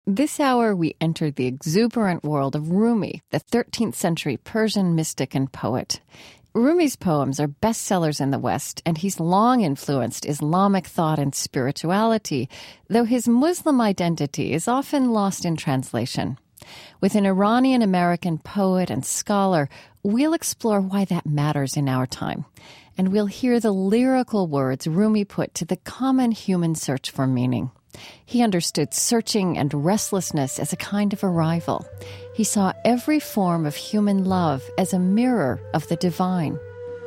This hour, we enter the exuberant world of Rumi, the 13th century Persian mystic and poet. Rumi's poems are bestsellers in the West, and he's long influenced Islamic thought and spirituality, though his Muslim identity is often lost in translation. With an Iranian-American poet and scholar, we'll explore why that matters in our time. And we'll hear the lyrical words Rumi put to the common human search for meaning. He understood searching and restlessness as a kind of arrival. He saw every form of human love as a mirror of the divine.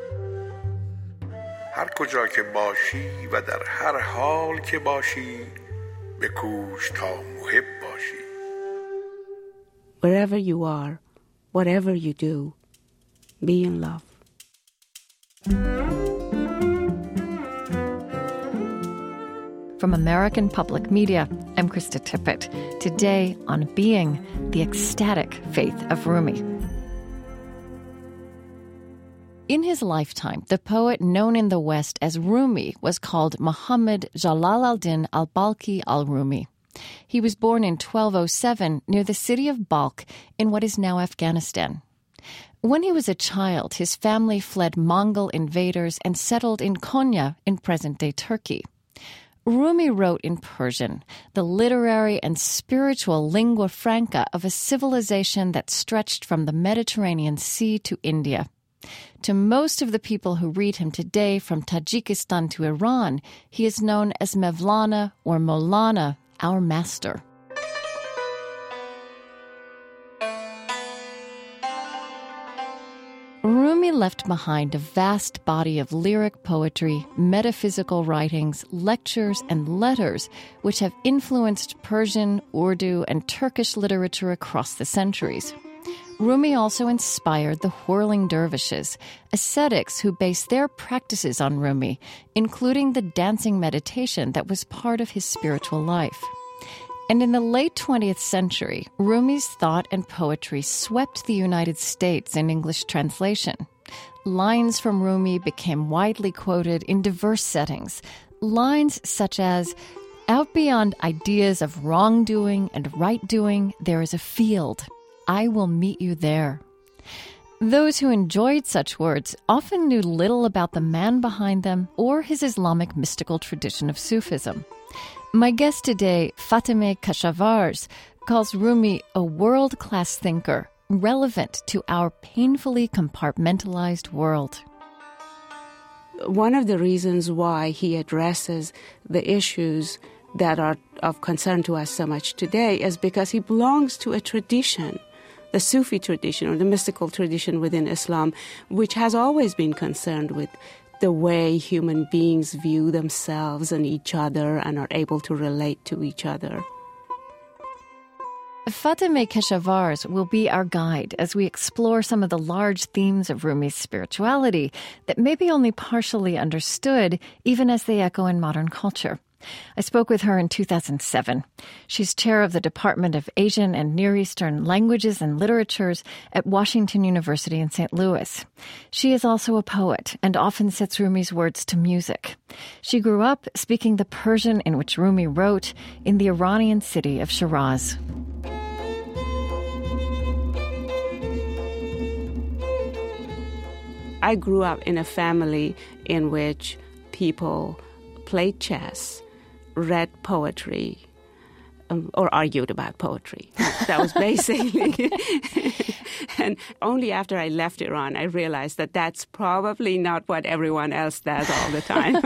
هر کجا که باشی و در هر حال که باشی بکوش تا محب باشی. Wherever you are, whatever you do, be in love. From American Public Media, I'm Krista Tippett. Today on Being, the ecstatic faith of Rumi. In his lifetime, the poet known in the West as Rumi was called Muhammad Jalal al-Din al-Balkhi al-Rumi. He was born in 1207 near the city of Balkh in what is now Afghanistan. When he was a child, his family fled Mongol invaders and settled in Konya in present-day Turkey. Rumi wrote in Persian, the literary and spiritual lingua franca of a civilization that stretched from the Mediterranean Sea to India. To most of the people who read him today, from Tajikistan to Iran, he is known as Mevlana or Molana, our master. Rumi left behind a vast body of lyric poetry, metaphysical writings, lectures, and letters which have influenced Persian, Urdu, and Turkish literature across the centuries. Rumi also inspired the whirling dervishes, ascetics who based their practices on Rumi, including the dancing meditation that was part of his spiritual life. And in the late 20th century, Rumi's thought and poetry swept the United States in English translation. Lines from Rumi became widely quoted in diverse settings. Lines such as, "Out beyond ideas of wrongdoing and right-doing, there is a field. I will meet you there." Those who enjoyed such words often knew little about the man behind them or his Islamic mystical tradition of Sufism. My guest today, Fatemeh Keshavarz, calls Rumi a world-class thinker, relevant to our painfully compartmentalized world. One of the reasons why he addresses the issues that are of concern to us so much today is because he belongs to a tradition, the Sufi tradition or the mystical tradition within Islam, which has always been concerned with the way human beings view themselves and each other and are able to relate to each other. Fatemeh Keshavarz will be our guide as we explore some of the large themes of Rumi's spirituality that may be only partially understood, even as they echo in modern culture. I spoke with her in 2007. She's chair of the Department of Asian and Near Eastern Languages and Literatures at Washington University in St. Louis. She is also a poet and often sets Rumi's words to music. She grew up speaking the Persian in which Rumi wrote in the Iranian city of Shiraz. I grew up in a family in which people played chess, read poetry, or argued about poetry. That was basically... And only after I left Iran, I realized that that's probably not what everyone else does all the time.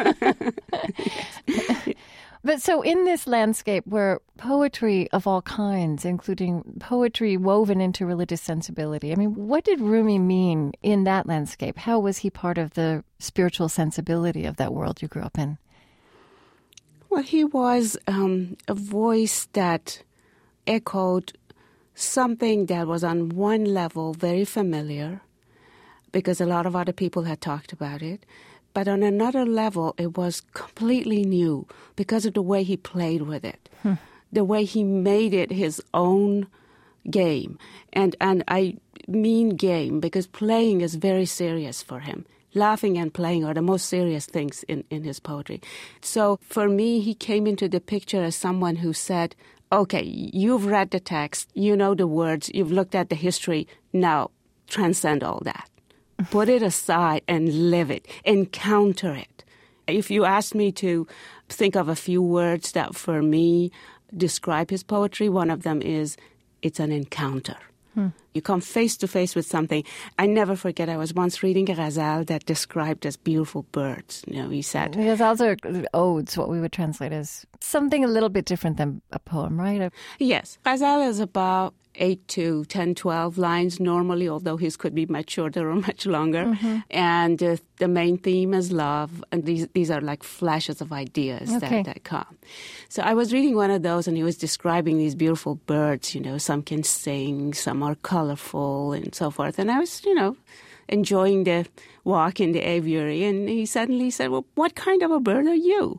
But so in this landscape where poetry of all kinds, including poetry woven into religious sensibility, I mean, what did Rumi mean in that landscape? How was he part of the spiritual sensibility of that world you grew up in? Well, he was a voice that echoed something that was on one level very familiar, because a lot of other people had talked about it. But on another level, it was completely new because of the way he played with it, the way he made it his own game. And I mean game because playing is very serious for him. Laughing and playing are the most serious things in his poetry. So for me, he came into the picture as someone who said, okay, you've read the text, you know the words, you've looked at the history, now transcend all that. Put it aside and live it, encounter it. If you ask me to think of a few words that for me describe his poetry, one of them is, it's an encounter. You come face to face with something. I never forget, I was once reading a ghazal that described as beautiful birds. You know, he said... Ghazals are odes, what we would translate as something a little bit different than a poem, right? Yes. Ghazal is about 8 to 10, 12 lines normally, although his could be much shorter or much longer. Mm-hmm. And the main theme is love. And these are like flashes of ideas that come. So I was reading one of those, and he was describing these beautiful birds. You know, some can sing, some are colorful, and so forth. And I was, you know, enjoying the walk in the aviary. And he suddenly said, well, what kind of a bird are you?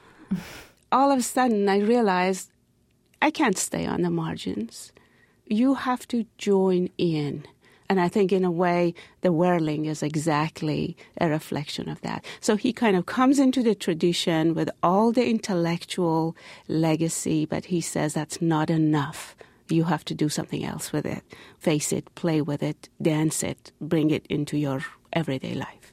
All of a sudden, I realized I can't stay on the margins. You have to join in. And I think in a way, the whirling is exactly a reflection of that. So he kind of comes into the tradition with all the intellectual legacy, but he says that's not enough. You have to do something else with it. Face it, play with it, dance it, bring it into your everyday life.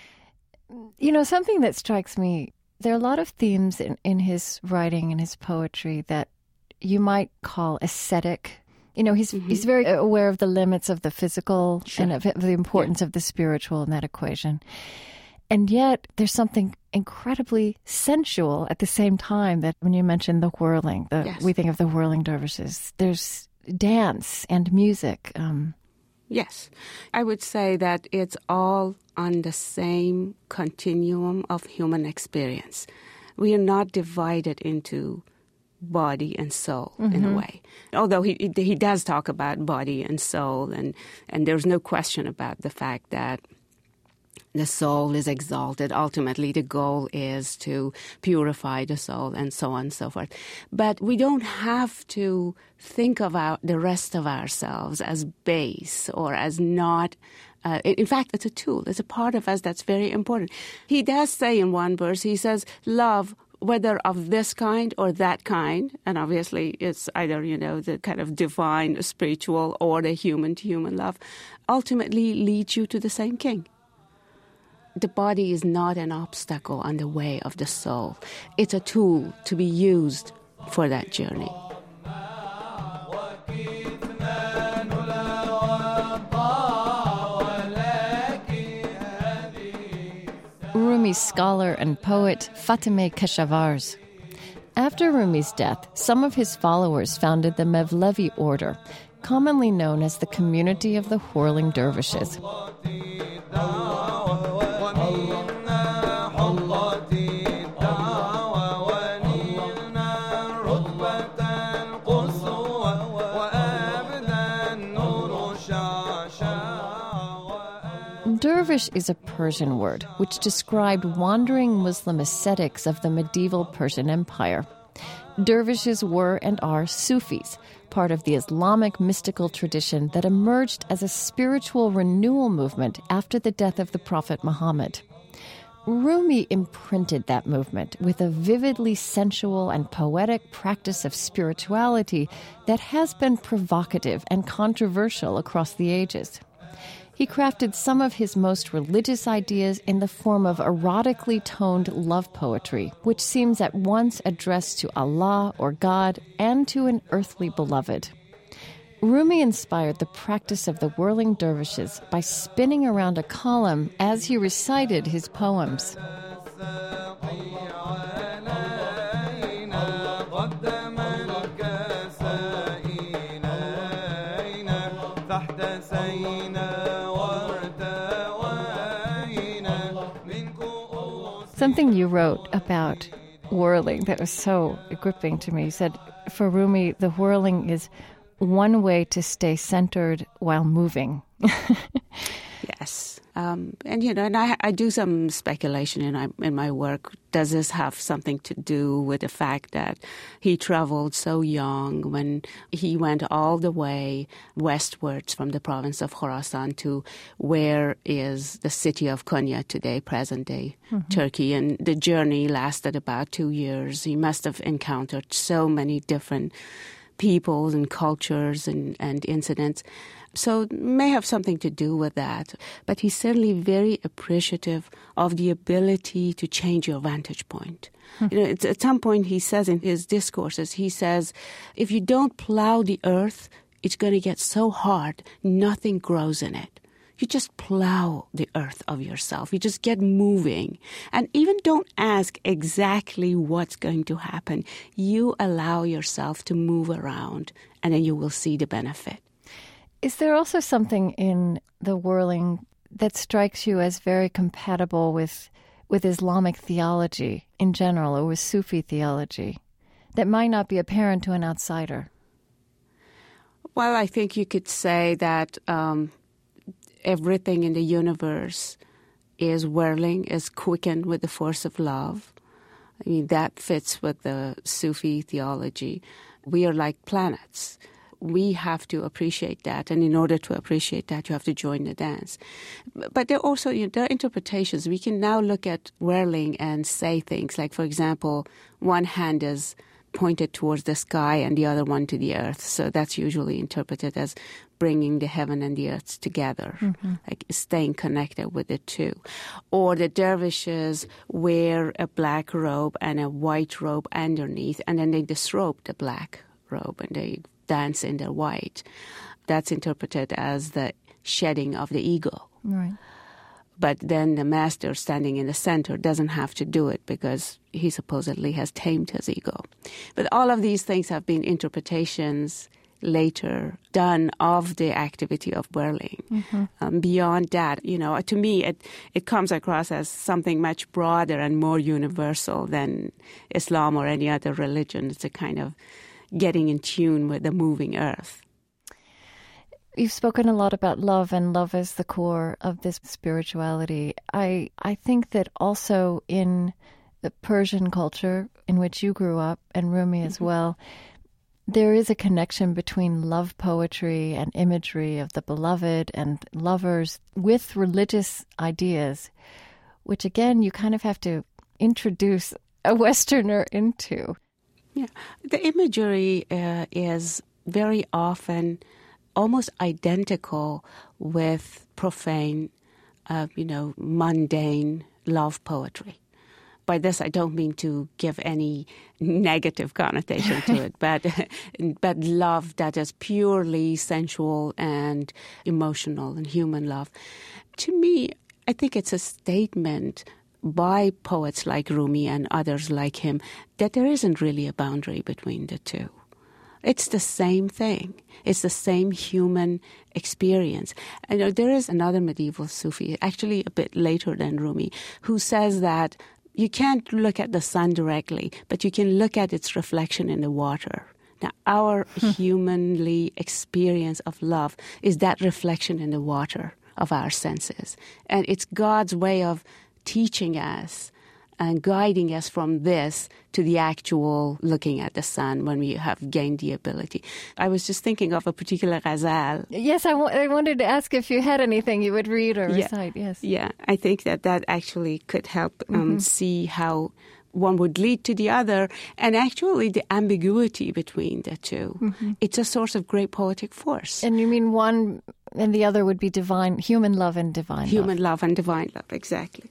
You know, something that strikes me, there are a lot of themes in his writing and his poetry that you might call ascetic. You know, he's very aware of the limits of the physical and of the importance of the spiritual in that equation. And yet there's something incredibly sensual at the same time that when you mention the whirling, we think of the whirling dervishes. There's dance and music. Yes. I would say that it's all on the same continuum of human experience. We are not divided into body and soul in a way. Although he does talk about body and soul, and there's no question about the fact that the soul is exalted. Ultimately, the goal is to purify the soul and so on and so forth. But we don't have to think of the rest of ourselves as base or as not. In fact, it's a tool. It's a part of us that's very important. He does say in one verse, he says, love, whether of this kind or that kind, and obviously it's either, you know, the kind of divine, spiritual, or the human-to-human love, ultimately leads you to the same king. The body is not an obstacle on the way of the soul. It's a tool to be used for that journey. Rumi's scholar and poet Fatemeh Keshavarz. After Rumi's death, some of his followers founded the Mevlevi order, commonly known as the Community of the Whirling Dervishes. Dervish is a Persian word which described wandering Muslim ascetics of the medieval Persian Empire. Dervishes were and are Sufis, part of the Islamic mystical tradition that emerged as a spiritual renewal movement after the death of the Prophet Muhammad. Rumi imprinted that movement with a vividly sensual and poetic practice of spirituality that has been provocative and controversial across the ages. He crafted some of his most religious ideas in the form of erotically toned love poetry, which seems at once addressed to Allah or God and to an earthly beloved. Rumi inspired the practice of the whirling dervishes by spinning around a column as he recited his poems. Something you wrote about whirling that was so gripping to me. You said, for Rumi, the whirling is one way to stay centered while moving. Yes. And, you know, and I do some speculation in my work. Does this have something to do with the fact that he traveled so young when he went all the way westwards from the province of Khorasan to where is the city of Konya today, present-day Turkey. And the journey lasted about 2 years. He must have encountered so many different peoples and cultures and incidents. So it may have something to do with that. But he's certainly very appreciative of the ability to change your vantage point. It's, at some point he says in his discourses, he says, if you don't plow the earth, it's going to get so hard, nothing grows in it. You just plow the earth of yourself. You just get moving. And even don't ask exactly what's going to happen. You allow yourself to move around, and then you will see the benefit. Is there also something in the whirling that strikes you as very compatible with Islamic theology in general, or with Sufi theology, that might not be apparent to an outsider? Well, I think you could say that everything in the universe is whirling, is quickened with the force of love. I mean, that fits with the Sufi theology. We are like planets. We have to appreciate that, and in order to appreciate that, you have to join the dance. But there are also there are interpretations. We can now look at whirling and say things like, for example, one hand is pointed towards the sky and the other one to the earth. So that's usually interpreted as bringing the heaven and the earth together, like staying connected with the two. Or the dervishes wear a black robe and a white robe underneath, and then they disrobe the black robe and they dance in their white. That's interpreted as the shedding of the ego. Right. But then the master standing in the center doesn't have to do it because he supposedly has tamed his ego. But all of these things have been interpretations later done of the activity of whirling. Beyond that, to me, it comes across as something much broader and more universal than Islam or any other religion. It's a kind of getting in tune with the moving earth. You've spoken a lot about love, and love is the core of this spirituality. I think that also in the Persian culture in which you grew up, and Rumi as well, there is a connection between love poetry and imagery of the beloved and lovers with religious ideas, which again, you kind of have to introduce a Westerner into. Yeah, the imagery is very often almost identical with profane, mundane love poetry. By this, I don't mean to give any negative connotation to it, but love that is purely sensual and emotional and human love. To me, I think it's a statement by poets like Rumi and others like him that there isn't really a boundary between the two. It's the same thing. It's the same human experience. There is another medieval Sufi, actually a bit later than Rumi, who says that you can't look at the sun directly, but you can look at its reflection in the water. Now, our humanly experience of love is that reflection in the water of our senses. And it's God's way of teaching us and guiding us from this to the actual looking at the sun when we have gained the ability. I was just thinking of a particular ghazal. Yes, I wanted to ask if you had anything you would read or recite. Yes. Yeah, I think that actually could help see how one would lead to the other, and actually the ambiguity between the two. It's a source of great poetic force. And you mean one and the other would be divine, human love and divine love. Human love and divine love, exactly.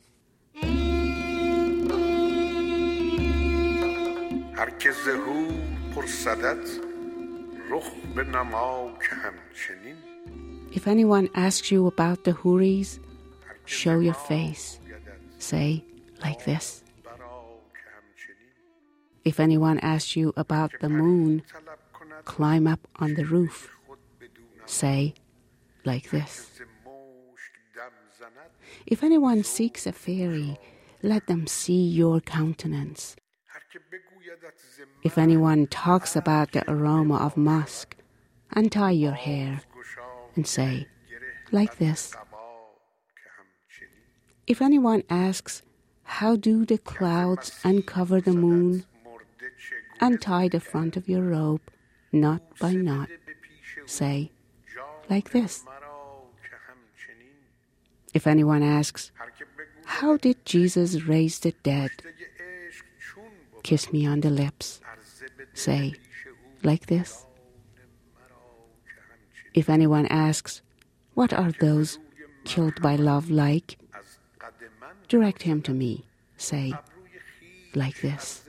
هر که ز حور پرسدت رخ بنما که همچنین. If anyone asks you about the Houris, show your face. Say, like this. If anyone asks you about the moon, climb up on the roof. Say, like this. If anyone seeks a fairy, let them see your countenance. If anyone talks about the aroma of musk, untie your hair and say, like this. If anyone asks, how do the clouds uncover the moon? Untie the front of your robe, knot by knot. Say, like this. If anyone asks, how did Jesus raise the dead? Kiss me on the lips. Say, like this. If anyone asks, what are those killed by love like? Direct him to me. Say, like this.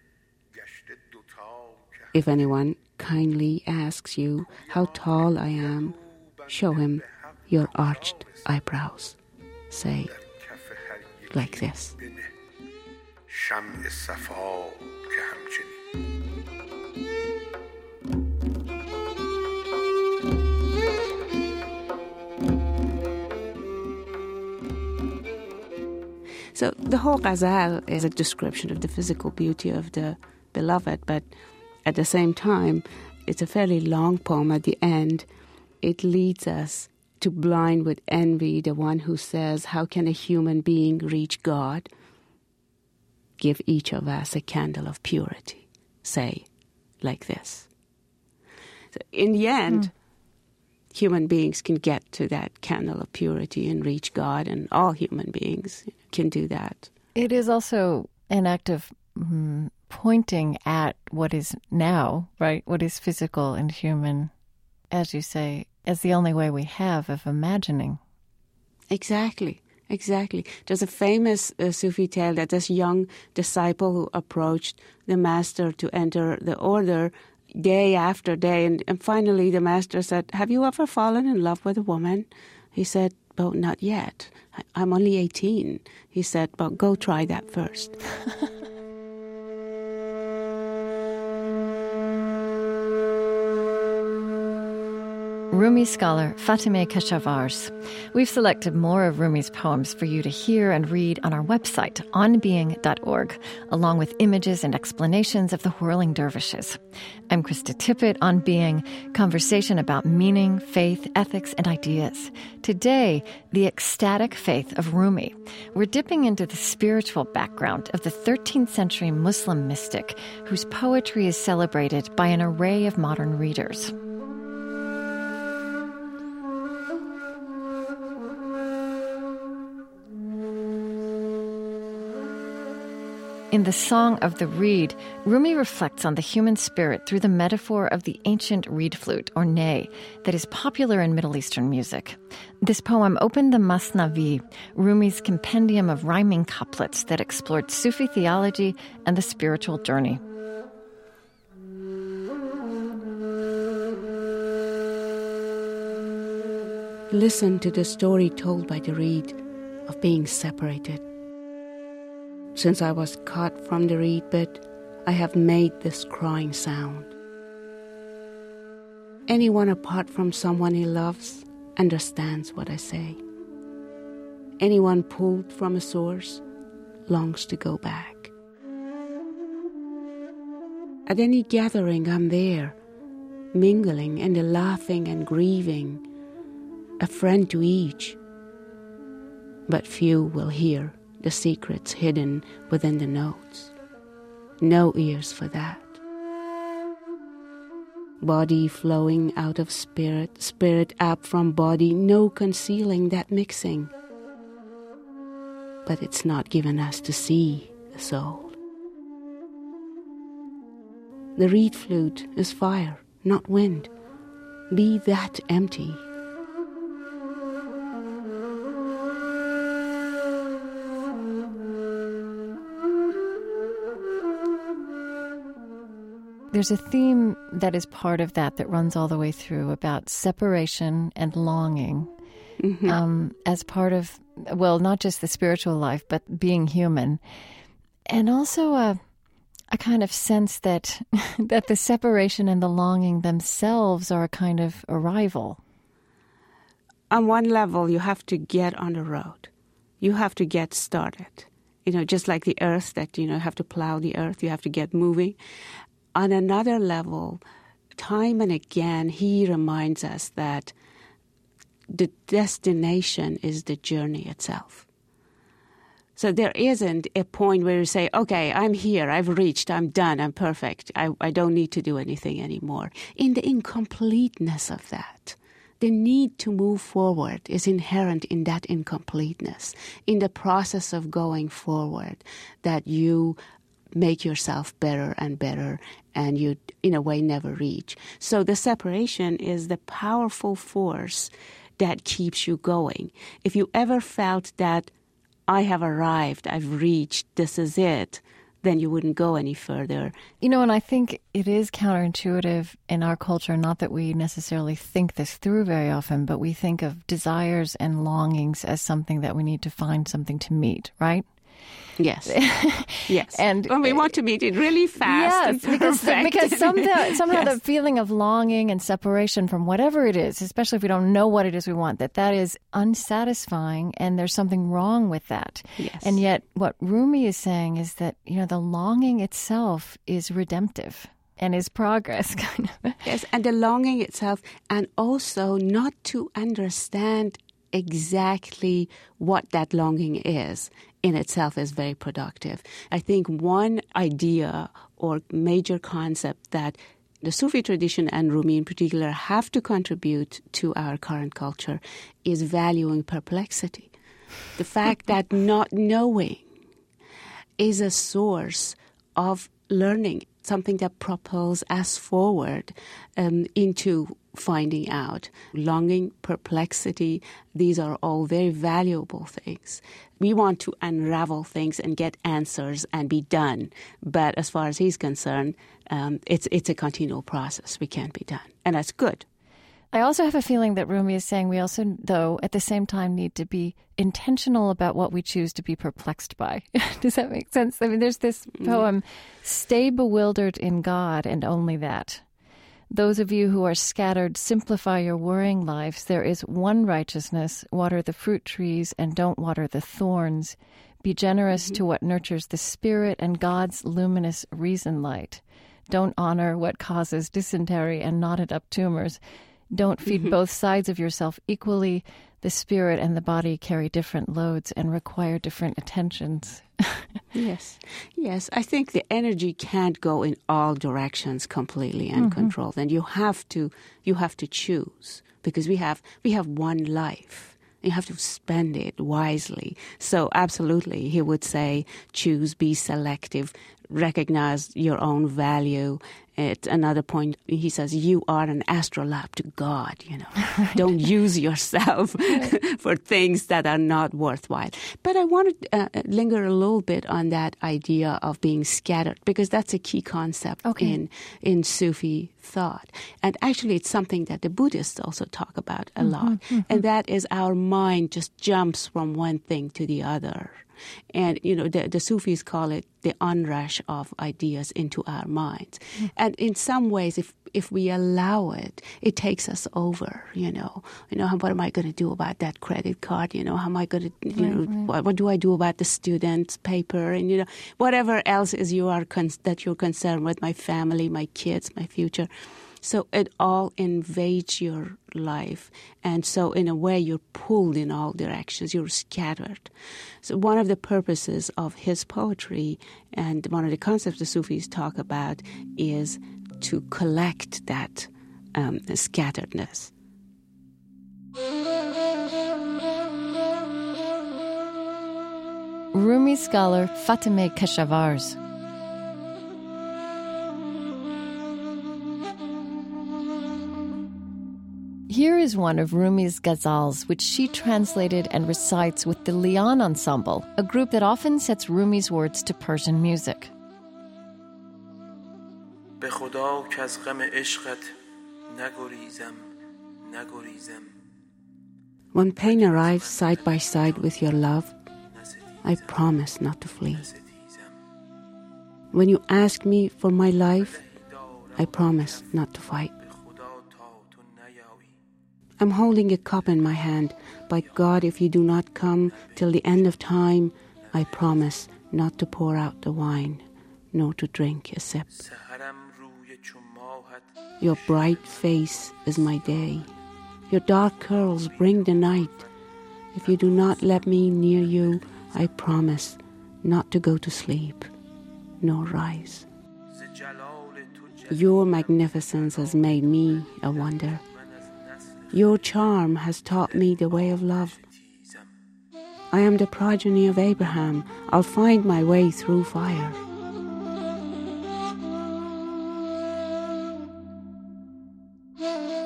If anyone kindly asks you how tall I am, show him your arched eyebrows. Say, like this. شمع صفا که همچنین So the whole ghazal is a description of the physical beauty of the beloved, but at the same time, it's a fairly long poem. At the end, it leads us to blind with envy the one who says, how can a human being reach God? Give each of us a candle of purity. Say, like this. So in the end, human beings can get to that candle of purity and reach God, and all human beings can do that. It is also an act of pointing at what is now, right? What is physical and human, as you say, as the only way we have of imagining. Exactly. There's a famous Sufi tale that this young disciple who approached the master to enter the order day after day, and finally the master said, have you ever fallen in love with a woman? He said, well, not yet. I'm only 18. He said, well, go try that first. Rumi scholar Fatemeh Keshavarz. We've selected more of Rumi's poems for you to hear and read on our website, onbeing.org, along with images and explanations of the whirling dervishes. I'm Krista Tippett, On Being, conversation about meaning, faith, ethics, and ideas. Today, the ecstatic faith of Rumi. We're dipping into the spiritual background of the 13th century Muslim mystic, whose poetry is celebrated by an array of modern readers. In the Song of the Reed, Rumi reflects on the human spirit through the metaphor of the ancient reed flute, or ney, that is popular in Middle Eastern music. This poem opened the Masnavi, Rumi's compendium of rhyming couplets that explored Sufi theology and the spiritual journey. Listen to the story told by the reed of being separated. Since I was cut from the reed bed, I have made this crying sound. Anyone apart from someone he loves understands what I say. Anyone pulled from a source longs to go back. At any gathering, I'm there, mingling in the laughing and grieving, a friend to each. But few will hear the secrets hidden within the notes. No ears for that. Body flowing out of spirit, spirit up from body, no concealing that mixing. But it's not given us to see the soul. The reed flute is fire, not wind. Be that empty. There's a theme that is part of that runs all the way through about separation and longing as part of, well, not just the spiritual life, but being human. And also a kind of sense that that the separation and the longing themselves are a kind of arrival. On one level, you have to get on the road. You have to get started. Just like the earth that, have to plow the earth, you have to get moving. On another level, time and again, he reminds us that the destination is the journey itself. So there isn't a point where you say, okay, I'm here, I've reached, I'm done, I'm perfect, I don't need to do anything anymore. In the incompleteness of that, the need to move forward is inherent in that incompleteness, in the process of going forward, that you make yourself better and better, and you, in a way, never reach. So the separation is the powerful force that keeps you going. If you ever felt that I have arrived, I've reached, this is it, then you wouldn't go any further. You know, and I think it is counterintuitive in our culture, not that we necessarily think this through very often, but we think of desires and longings as something that we need to find something to meet, right? Yes. Yes. And when we want to meet it really fast. Yeah, because somehow Yes. the feeling of longing and separation from whatever it is, especially if we don't know what it is we want, that is unsatisfying, and there's something wrong with that. Yes. And yet what Rumi is saying is that, you know, the longing itself is redemptive and is progress, kind of. Yes, and the longing itself, and also not to understand exactly what that longing is in itself is very productive. I think one idea or major concept that the Sufi tradition and Rumi in particular have to contribute to our current culture is valuing perplexity. The fact that not knowing is a source of learning, something that propels us forward into finding out. Longing, perplexity, these are all very valuable things. We want to unravel things and get answers and be done. But as far as he's concerned, it's a continual process. We can't be done. And that's good. I also have a feeling that Rumi is saying we also, though, at the same time need to be intentional about what we choose to be perplexed by. Does that make sense? I mean, there's this poem, "Stay bewildered in God and only that. Those of you who are scattered, simplify your worrying lives. There is one righteousness. Water the fruit trees and don't water the thorns. Be generous to what nurtures the spirit and God's luminous reason light. Don't honor what causes dysentery and knotted up tumors. Don't feed both sides of yourself equally. The spirit and the body carry different loads and require different attentions." Yes. Yes. I think the energy can't go in all directions completely uncontrolled. And you have to choose, because we have one life. You have to spend it wisely. So absolutely, he would say, choose, be selective, recognize your own value. At another point, he says, you are an astrolabe to God, you know. Don't use yourself for things that are not worthwhile. But I want to linger a little bit on that idea of being scattered, because that's a key concept in Sufi thought. And actually, it's something that the Buddhists also talk about a lot. And that is our mind just jumps from one thing to the other. And, you know, the Sufis call it the onrush of ideas into our minds. And in some ways, if we allow it, it takes us over, you know. What am I going to do about that credit card? You know, how am I going to, what do I do about the student's paper? And, you know, whatever else is that you're concerned with, my family, my kids, my future. So it all invades your life. And so in a way, you're pulled in all directions. You're scattered. So one of the purposes of his poetry, and one of the concepts the Sufis talk about, is to collect that scatteredness. Rumi scholar Fatemeh Keshavarz. Here is one of Rumi's ghazals, which she translated and recites with the Lian Ensemble, a group that often sets Rumi's words to Persian music. به خدا که از غم عشقت نگریزم نگریزم. When pain arrives side by side with your love, I promise not to flee. When you ask me for my life, I promise not to fight. I'm holding a cup in my hand. By God, if you do not come till the end of time, I promise not to pour out the wine, nor to drink a sip. Your bright face is my day. Your dark curls bring the night. If you do not let me near you, I promise not to go to sleep, nor rise. Your magnificence has made me a wonder. Your charm has taught me the way of love. I am the progeny of Abraham. I'll find my way through fire.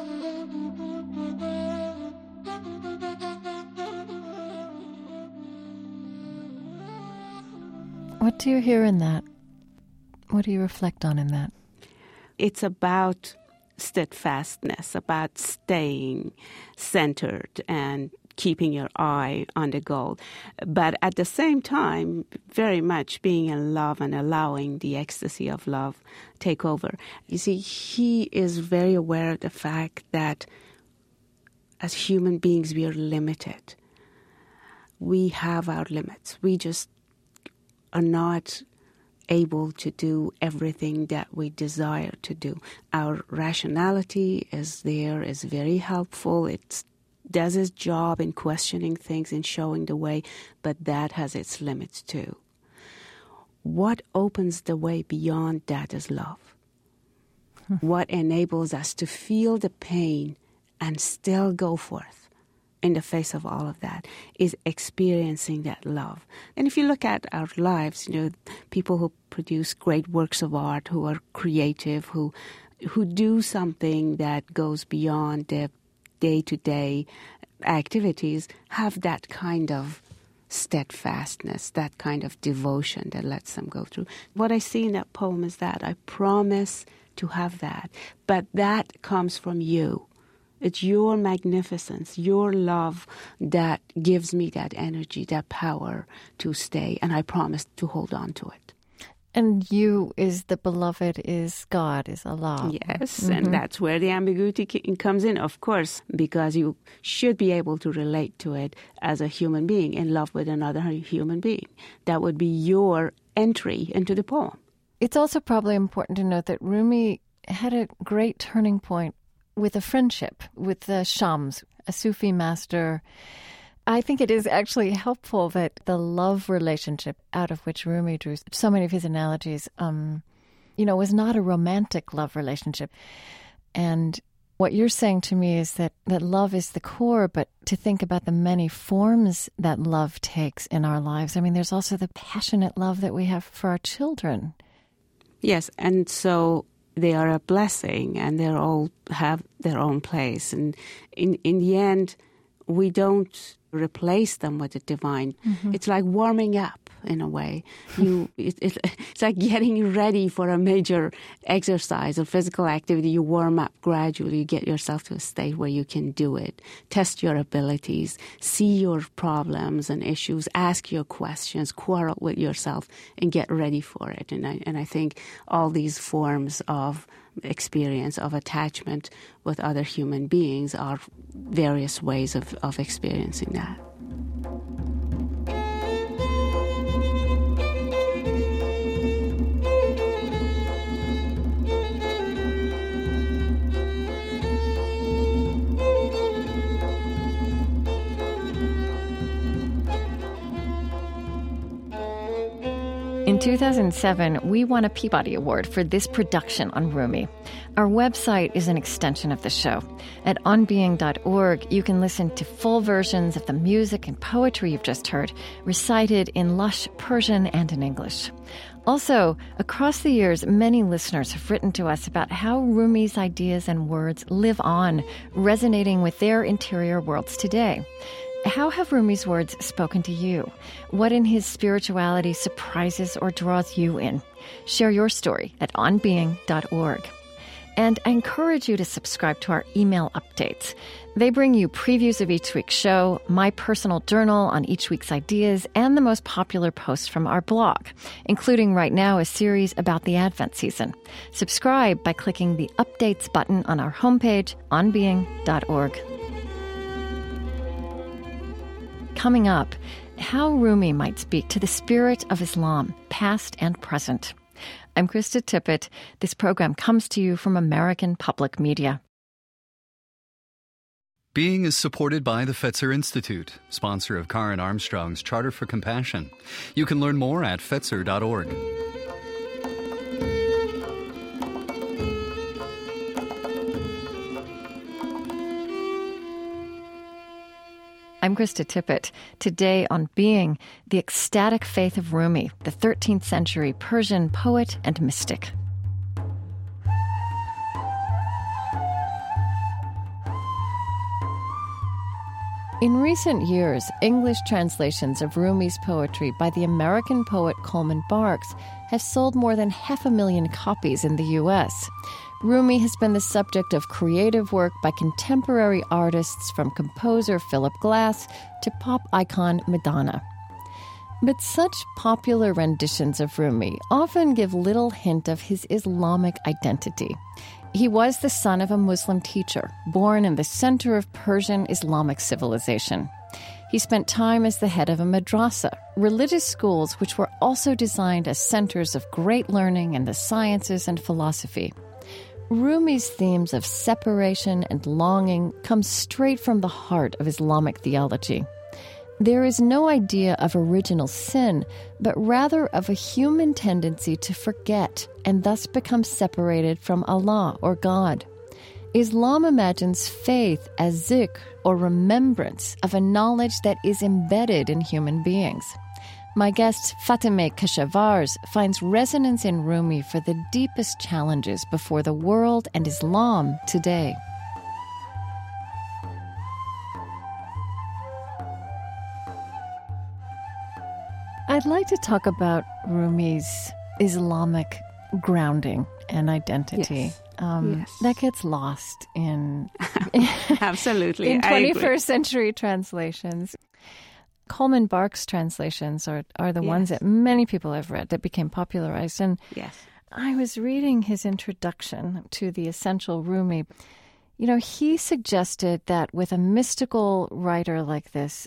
What do you hear in that? What do you reflect on in that? It's about steadfastness, about staying centered and keeping your eye on the goal. But at the same time, very much being in love and allowing the ecstasy of love take over. You see, he is very aware of the fact that as human beings, we are limited. We have our limits. We just are not able to do everything that we desire to do. Our rationality is there, is very helpful. It does its job in questioning things and showing the way, but that has its limits too. What opens the way beyond that is love. What enables us to feel the pain and still go forth in the face of all of that is experiencing that love. And if you look at our lives, people who produce great works of art, who are creative, who do something that goes beyond their day-to-day activities, have that kind of steadfastness, that kind of devotion that lets them go through. What I see in that poem is that I promise to have that, but that comes from you. It's your magnificence, your love that gives me that energy, that power to stay, and I promise to hold on to it. And you is the beloved, is God, is Allah. Yes, and that's where the ambiguity comes in, of course, because you should be able to relate to it as a human being in love with another human being. That would be your entry into the poem. It's also probably important to note that Rumi had a great turning point with a friendship with the Shams, a Sufi master. I think it is actually helpful that the love relationship out of which Rumi drew so many of his analogies, was not a romantic love relationship. And what you're saying to me is that love is the core, but to think about the many forms that love takes in our lives. I mean, there's also the passionate love that we have for our children. Yes, and so they are a blessing, and they all have their own place. And in the end, we don't replace them with the divine. It's like warming up in a way. It's like getting ready for a major exercise or physical activity. You warm up gradually. You get yourself to a state where you can do it. Test your abilities. See your problems and issues. Ask your questions. Quarrel with yourself and get ready for it. And I think all these forms of experience of attachment with other human beings are various ways of experiencing that. In 2007, we won a Peabody Award for this production on Rumi. Our website is an extension of the show. At onbeing.org, you can listen to full versions of the music and poetry you've just heard, recited in lush Persian and in English. Also, across the years, many listeners have written to us about how Rumi's ideas and words live on, resonating with their interior worlds today. How have Rumi's words spoken to you? What in his spirituality surprises or draws you in? Share your story at onbeing.org. And I encourage you to subscribe to our email updates. They bring you previews of each week's show, my personal journal on each week's ideas, and the most popular posts from our blog, including right now a series about the Advent season. Subscribe by clicking the Updates button on our homepage, onbeing.org. Coming up, how Rumi might speak to the spirit of Islam, past and present. I'm Krista Tippett. This program comes to you from American Public Media. Being is supported by the Fetzer Institute, sponsor of Karen Armstrong's Charter for Compassion. You can learn more at Fetzer.org. I'm Krista Tippett. Today on Being, the ecstatic faith of Rumi, the 13th century Persian poet and mystic. In recent years, English translations of Rumi's poetry by the American poet Coleman Barks have sold more than 500,000 copies in the U.S. Rumi has been the subject of creative work by contemporary artists from composer Philip Glass to pop icon Madonna. But such popular renditions of Rumi often give little hint of his Islamic identity. He was the son of a Muslim teacher, born in the center of Persian Islamic civilization. He spent time as the head of a madrasa, religious schools which were also designed as centers of great learning in the sciences and philosophy. Rumi's themes of separation and longing come straight from the heart of Islamic theology. There is no idea of original sin, but rather of a human tendency to forget and thus become separated from Allah or God. Islam imagines faith as zikr, or remembrance of a knowledge that is embedded in human beings. My guest Fatemeh Keshavarz finds resonance in Rumi for the deepest challenges before the world and Islam today. I'd like to talk about Rumi's Islamic grounding and identity. Yes. That gets lost in Absolutely. in I 21st agree. century translations. Coleman Barks translations are the ones Yes. that many people have read that became popularized. And Yes. I was reading his introduction to the Essential Rumi. You know, he suggested that with a mystical writer like this,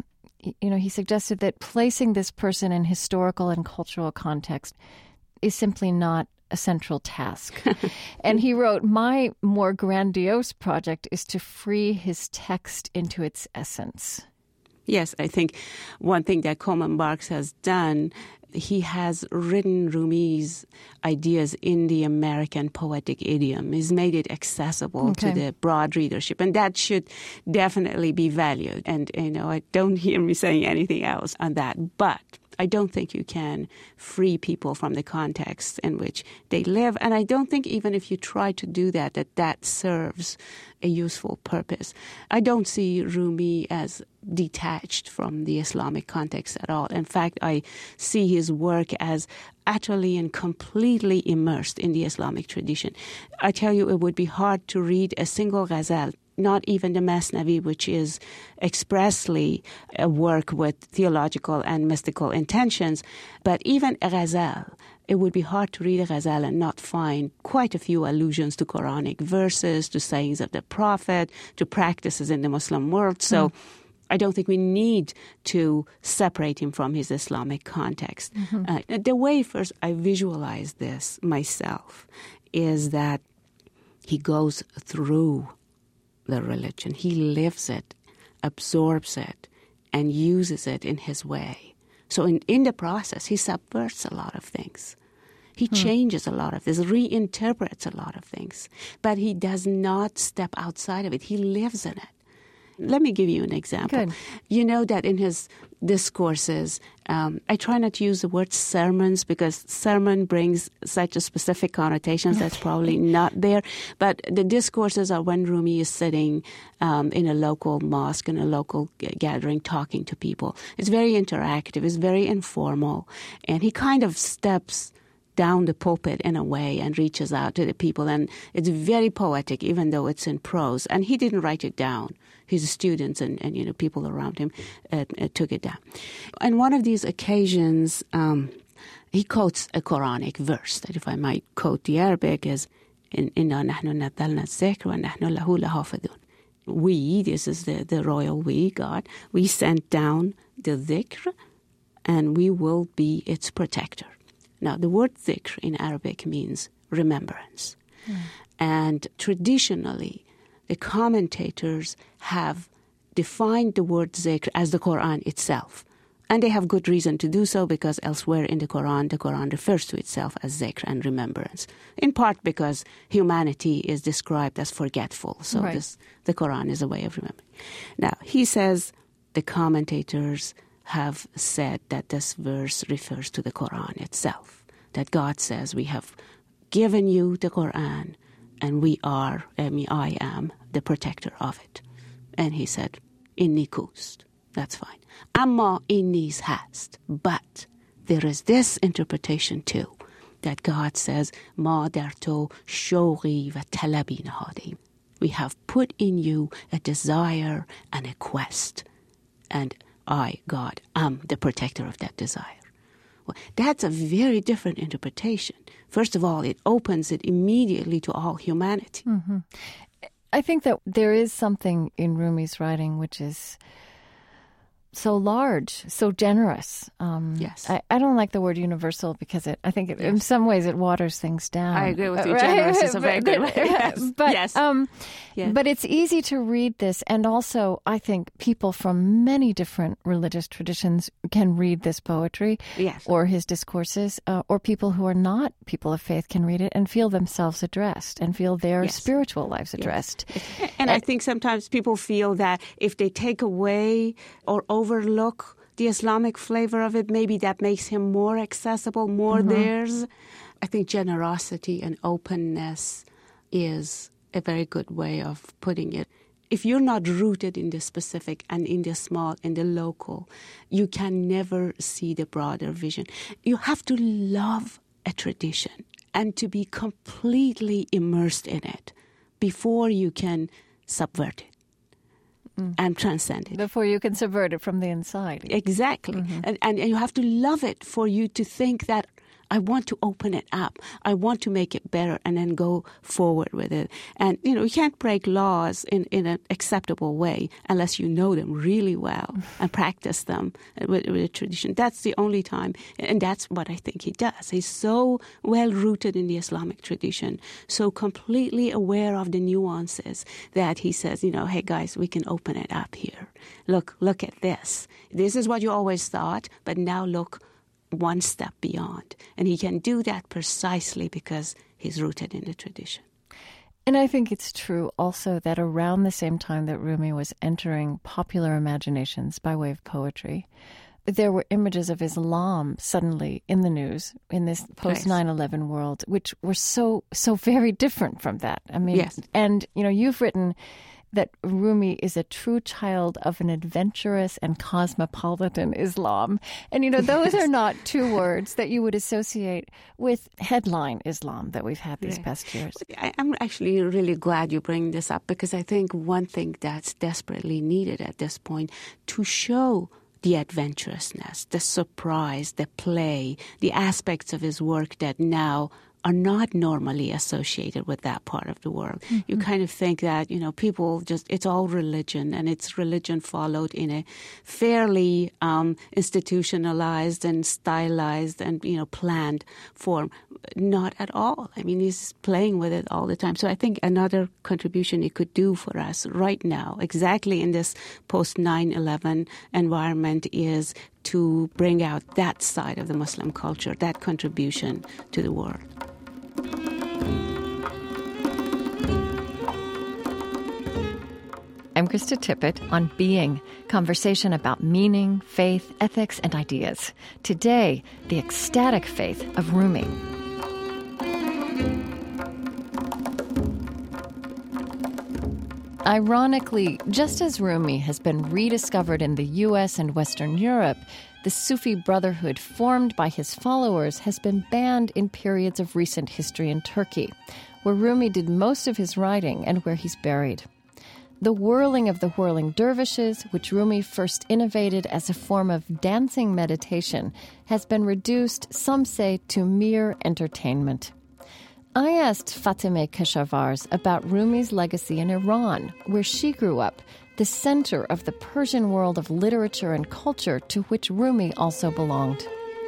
he suggested that placing this person in historical and cultural context is simply not a central task. And he wrote, my more grandiose project is to free his text into its essence. Yes, I think one thing that Coleman Barks has done, he has written Rumi's ideas in the American poetic idiom. He's made it accessible to the broad readership, and that should definitely be valued. And, I don't hear me saying anything else on that. But I don't think you can free people from the context in which they live. And I don't think even if you try to do that, that serves a useful purpose. I don't see Rumi as detached from the Islamic context at all. In fact, I see his work as utterly and completely immersed in the Islamic tradition. I tell you, it would be hard to read a single ghazal, not even the Masnavi, which is expressly a work with theological and mystical intentions, but even a ghazal. It would be hard to read a ghazal and not find quite a few allusions to Quranic verses, to sayings of the Prophet, to practices in the Muslim world. So I don't think we need to separate him from his Islamic context. The way first I visualize this myself is that he goes through the religion. He lives it, absorbs it, and uses it in his way. So in the process, he subverts a lot of things. He changes a lot of this, reinterprets a lot of things. But he does not step outside of it. He lives in it. Let me give you an example. Good. You know that in his discourses, I try not to use the word sermons because sermon brings such a specific connotation that's probably not there. But the discourses are when Rumi is sitting in a local mosque, in a local gathering, talking to people. It's very interactive. It's very informal. And he kind of steps down the pulpit in a way and reaches out to the people. And it's very poetic, even though it's in prose. And he didn't write it down. His students and people around him took it down. And one of these occasions, he quotes a Quranic verse that, if I might quote the Arabic, is "Inna nahnu nazzalna az-zikra wa nahnu lahu lahafidhun." We, this is the royal we, God, we sent down the dhikr and we will be its protector. Now, the word dhikr in Arabic means remembrance. And traditionally, the commentators have defined the word zikr as the Quran itself. And they have good reason to do so because elsewhere in the Quran refers to itself as zikr and remembrance. In part because humanity is described as forgetful. So the Quran is a way of remembering. Now, he says the commentators have said that this verse refers to the Quran itself. That God says, we have given you the Quran and I am the protector of it. And he said, inni kust. That's fine. Amma innis hast. But there is this interpretation too, that God says, Ma dar to shogi va talabi nahadim. We have put in you a desire and a quest. And I, God, am the protector of that desire. Well, that's a very different interpretation. First of all, it opens it immediately to all humanity. Mm-hmm. I think that there is something in Rumi's writing which is so large, so generous. Yes. I don't like the word universal because I think in some ways it waters things down. I agree with you. Generous is a very good way. Yes. But, yes. But it's easy to read this. And also, I think people from many different religious traditions can read this poetry or his discourses, or people who are not people of faith can read it and feel themselves addressed and feel their spiritual lives addressed. Yes. And I think sometimes people feel that if they take away or overlook the Islamic flavor of it, maybe that makes him more accessible, more theirs. I think generosity and openness is a very good way of putting it. If you're not rooted in the specific and in the small, in the local, you can never see the broader vision. You have to love a tradition and to be completely immersed in it before you can subvert it. And transcend it. Before you can subvert it from the inside. Exactly. And you have to love it for you to think that I want to open it up. I want to make it better and then go forward with it. And, you can't break laws in an acceptable way unless you know them really well and practice them with a tradition. That's the only time. And that's what I think he does. He's so well rooted in the Islamic tradition, so completely aware of the nuances that he says, hey guys, we can open it up here. Look at this. This is what you always thought, but now look one step beyond. And he can do that precisely because he's rooted in the tradition. And I think it's true also that around the same time that Rumi was entering popular imaginations by way of poetry, there were images of Islam suddenly in the news in this post-9/11 world, which were so very different from that. I mean, and, you've written that Rumi is a true child of an adventurous and cosmopolitan Islam. And, those are not two words that you would associate with headline Islam that we've had these past years. I'm actually really glad you bring this up, because I think one thing that's desperately needed at this point to show the adventurousness, the surprise, the play, the aspects of his work that now are not normally associated with that part of the world. You kind of think that, people it's all religion, and it's religion followed in a fairly institutionalized and stylized and, planned form. Not at all. I mean, he's playing with it all the time. So I think another contribution he could do for us right now, exactly in this post-9/11 environment, is to bring out that side of the Muslim culture, that contribution to the world. I'm Krista Tippett on Being, conversation about meaning, faith, ethics, and ideas. Today, the ecstatic faith of Rumi. Ironically, just as Rumi has been rediscovered in the U.S. and Western Europe, the Sufi brotherhood formed by his followers has been banned in periods of recent history in Turkey, where Rumi did most of his writing and where he's buried. The whirling of the whirling dervishes, which Rumi first innovated as a form of dancing meditation, has been reduced, some say, to mere entertainment. I asked Fatemeh Keshavarz about Rumi's legacy in Iran, where she grew up, the center of the Persian world of literature and culture to which Rumi also belonged.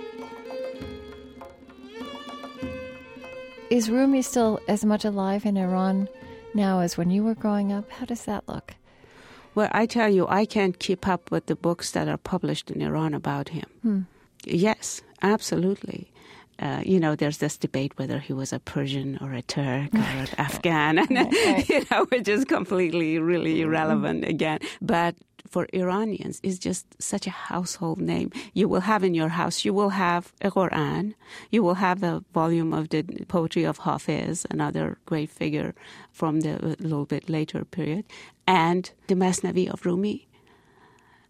Is Rumi still as much alive in Iran now as when you were growing up? How does that look? Well, I tell you, I can't keep up with the books that are published in Iran about him. Yes, absolutely. There's this debate whether he was a Persian or a Turk or an Afghan, and, which is completely, really irrelevant again. But for Iranians, it's just such a household name. You will have in your house, you will have a Quran, you will have a volume of the poetry of Hafiz, another great figure from the little bit later period, and the Masnavi of Rumi.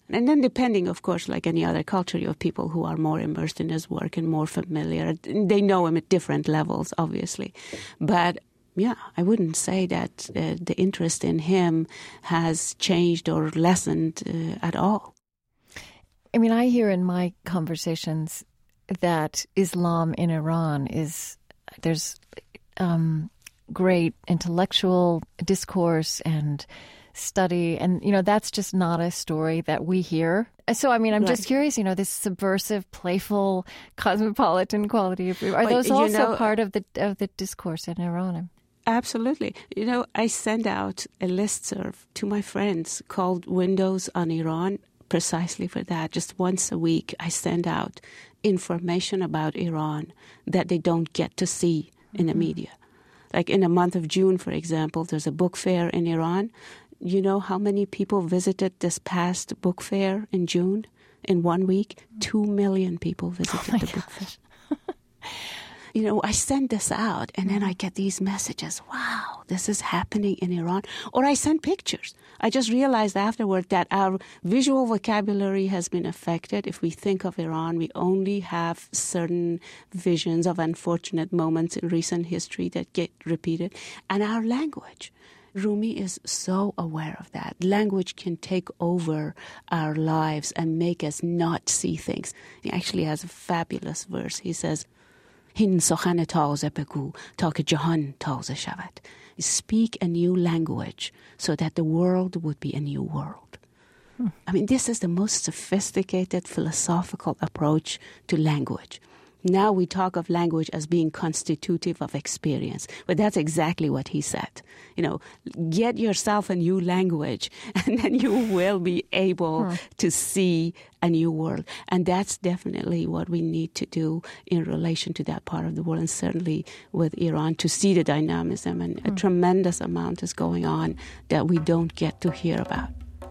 And then depending, of course, like any other culture, you have people who are more immersed in his work and more familiar. They know him at different levels, obviously. But yeah, I wouldn't say that the interest in him has changed or lessened at all. I mean, I hear in my conversations that Islam in Iran there's great intellectual discourse and study, and that's just not a story that we hear. So I mean, I'm just curious, this subversive, playful, cosmopolitan quality are those also part of the discourse in Iran? Absolutely. I send out a listserv to my friends called Windows on Iran precisely for that. Just once a week I send out information about Iran that they don't get to see in the media. Like in the month of June, for example, there's a book fair in Iran. You know how many people visited this past book fair in June? In 1 week, 2 million people visited the book fair. I send this out, and then I get these messages. Wow, this is happening in Iran. Or I send pictures. I just realized afterward that our visual vocabulary has been affected. If we think of Iran, we only have certain visions of unfortunate moments in recent history that get repeated. And our language. Rumi is so aware of that. Language can take over our lives and make us not see things. He actually has a fabulous verse. He says, Hin sukhan taze begu ta ke jahan taze shavad. Speak a new language so that the world would be a new world. I mean, this is the most sophisticated philosophical approach to language. Now we talk of language as being constitutive of experience, but that's exactly what he said. Get yourself a new language, and then you will be able to see a new world. And that's definitely what we need to do in relation to that part of the world, and certainly with Iran, to see the dynamism. And a tremendous amount is going on that we don't get to hear about.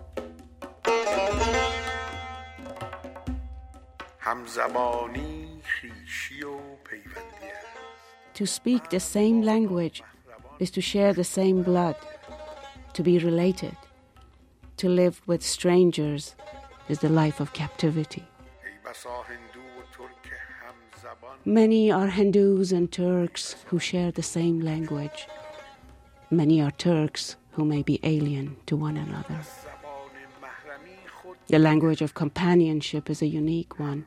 To speak the same language is to share the same blood, to be related. To live with strangers is the life of captivity. Many are Hindus and Turks who share the same language. Many are Turks who may be alien to one another. The language of companionship is a unique one.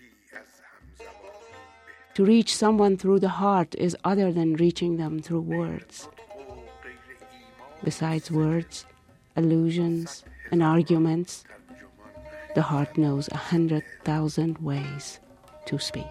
To reach someone through the heart is other than reaching them through words. Besides words, allusions, and arguments, the heart knows 100,000 ways to speak.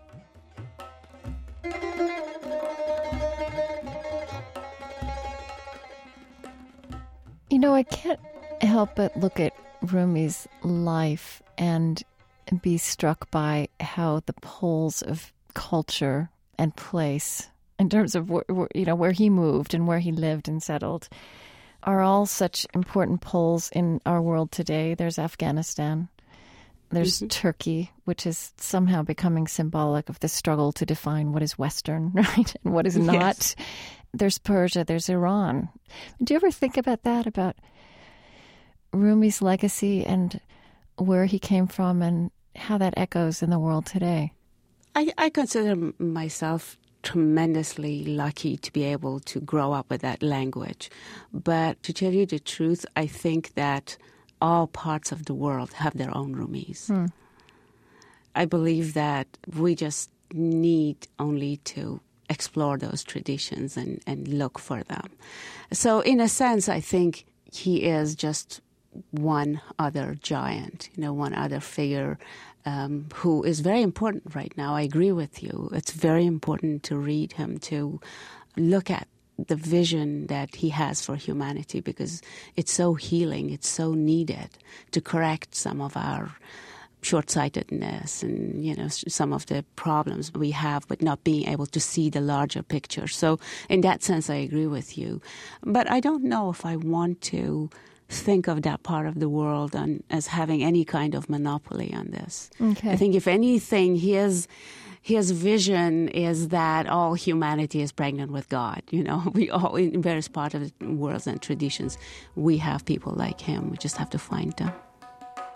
I can't help but look at Rumi's life and be struck by how the poles of culture and place, in terms of where he moved and where he lived and settled, are all such important poles in our world today. There's Afghanistan. There's Turkey, which is somehow becoming symbolic of the struggle to define what is Western, right, and what is not. Yes. There's Persia, there's Iran. Do you ever think about that, about Rumi's legacy and where he came from and how that echoes in the world today? I consider myself tremendously lucky to be able to grow up with that language. But to tell you the truth, I think that all parts of the world have their own Rumis. I believe that we just need only to explore those traditions and look for them. So in a sense, I think he is just one other giant, one other figure who is very important right now. I agree with you. It's very important to read him, to look at the vision that he has for humanity, because it's so healing, it's so needed to correct some of our short-sightedness and, some of the problems we have with not being able to see the larger picture. So in that sense, I agree with you. But I don't know if I want to think of that part of the world as having any kind of monopoly on this. Okay. I think if anything, his vision is that all humanity is pregnant with God. We all, in various parts of the world and traditions, we have people like him. We just have to find them.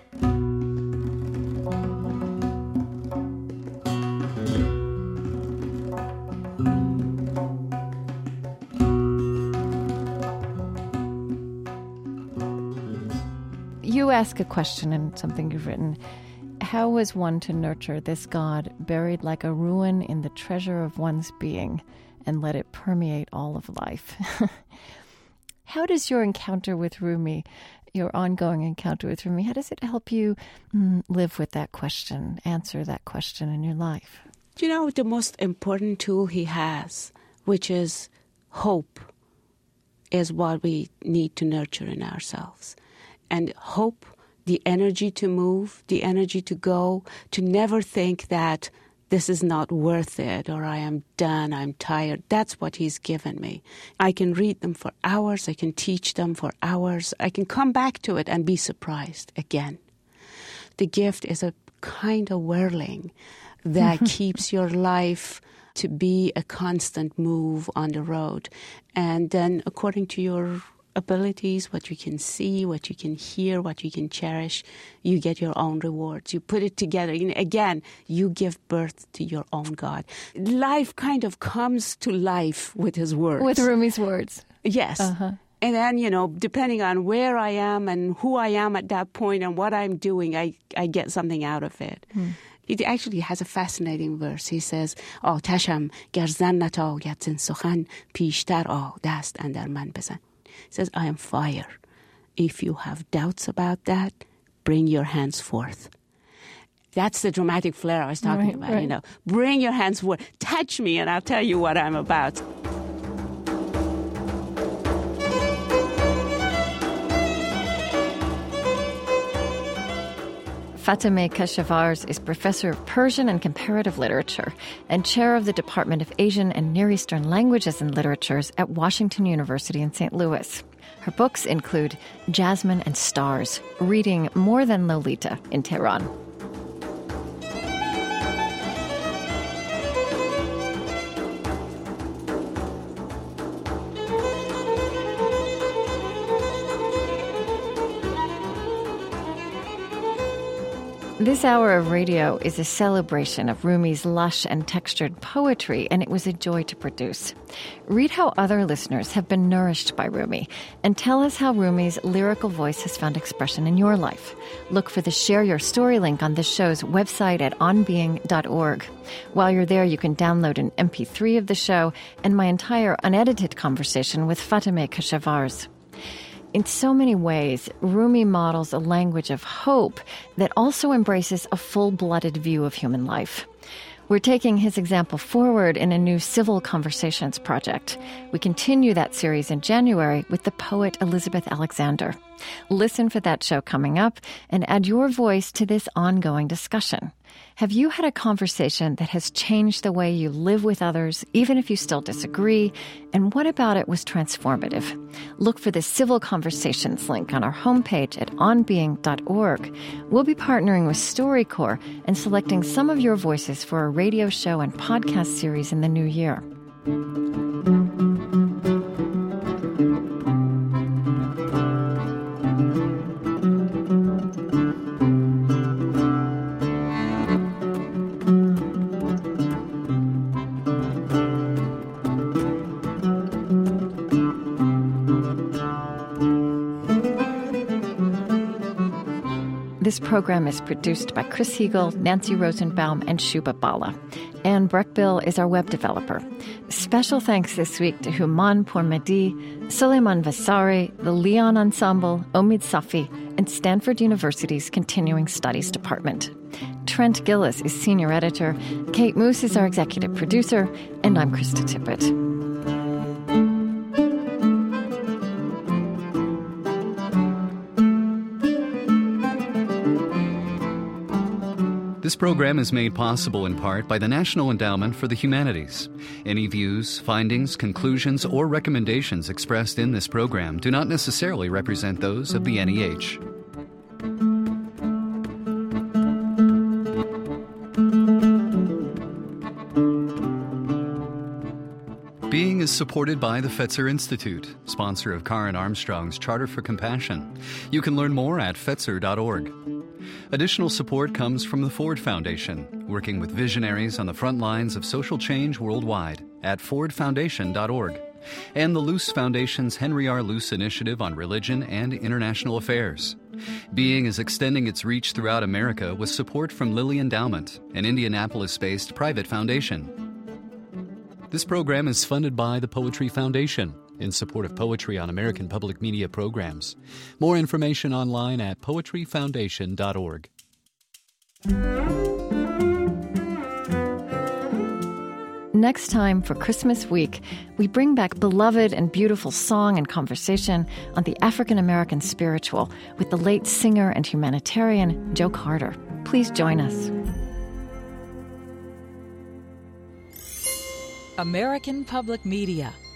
You ask a question in something you've written. How was one to nurture this God buried like a ruin in the treasure of one's being and let it permeate all of life? How does your encounter with Rumi, your ongoing encounter with Rumi, how does it help you live with that question, answer that question in your life? You know, the most important tool he has, which is hope, is what we need to nurture in ourselves. And hope, the energy to move, the energy to go, to never think that this is not worth it, or I am done, I'm tired. That's what he's given me. I can read them for hours, I can teach them for hours, I can come back to it and be surprised again. The gift is a kind of whirling that keeps your life to be a constant move on the road. And then according to your abilities, what you can see, what you can hear, what you can cherish, you get your own rewards. You put it together. Again, you give birth to your own God. Life kind of comes to life with his words. With Rumi's words. Yes. Uh-huh. And then, depending on where I am and who I am at that point and what I'm doing, I get something out of it. It actually has a fascinating verse. He says, آتشم گر زن نتاید زین سخن پیشتر آ دست اندر من بزن. He says, I am fire. If you have doubts about that, bring your hands forth. That's the dramatic flair I was talking about, right. Bring your hands forth. Touch me and I'll tell you what I'm about. Fatemeh Keshavarz is professor of Persian and comparative literature and chair of the Department of Asian and Near Eastern Languages and Literatures at Washington University in St. Louis. Her books include Jasmine and Stars, Reading More Than Lolita in Tehran. This hour of radio is a celebration of Rumi's lush and textured poetry, and it was a joy to produce. Read how other listeners have been nourished by Rumi, and tell us how Rumi's lyrical voice has found expression in your life. Look for the Share Your Story link on this show's website at onbeing.org. While you're there, you can download an MP3 of the show and my entire unedited conversation with Fatemeh Keshavarz. In so many ways, Rumi models a language of hope that also embraces a full-blooded view of human life. We're taking his example forward in a new Civil Conversations project. We continue that series in January with the poet Elizabeth Alexander. Listen for that show coming up and add your voice to this ongoing discussion. Have you had a conversation that has changed the way you live with others, even if you still disagree? And what about it was transformative? Look for the Civil Conversations link on our homepage at onbeing.org. We'll be partnering with StoryCorps and selecting some of your voices for a radio show and podcast series in the new year. This program is produced by Chris Heagle, Nancy Rosenbaum, and Shubha Bala. Anne Breckbill is our web developer. Special thanks this week to Human Pourmehdi, Suleiman Vasari, the Leon Ensemble, Omid Safi, and Stanford University's Continuing Studies Department. Trent Gillis is senior editor, Kate Moose is our executive producer, and I'm Krista Tippett. This program is made possible in part by the National Endowment for the Humanities. Any views, findings, conclusions, or recommendations expressed in this program do not necessarily represent those of the NEH. Being is supported by the Fetzer Institute, sponsor of Karen Armstrong's Charter for Compassion. You can learn more at Fetzer.org. Additional support comes from the Ford Foundation, working with visionaries on the front lines of social change worldwide at fordfoundation.org, and the Luce Foundation's Henry R. Luce Initiative on Religion and International Affairs. Being is extending its reach throughout America with support from Lilly Endowment, an Indianapolis-based private foundation. This program is funded by the Poetry Foundation in support of poetry on American public media programs. More information online at poetryfoundation.org. Next time for Christmas week, we bring back beloved and beautiful song and conversation on the African American spiritual with the late singer and humanitarian Joe Carter. Please join us. American Public Media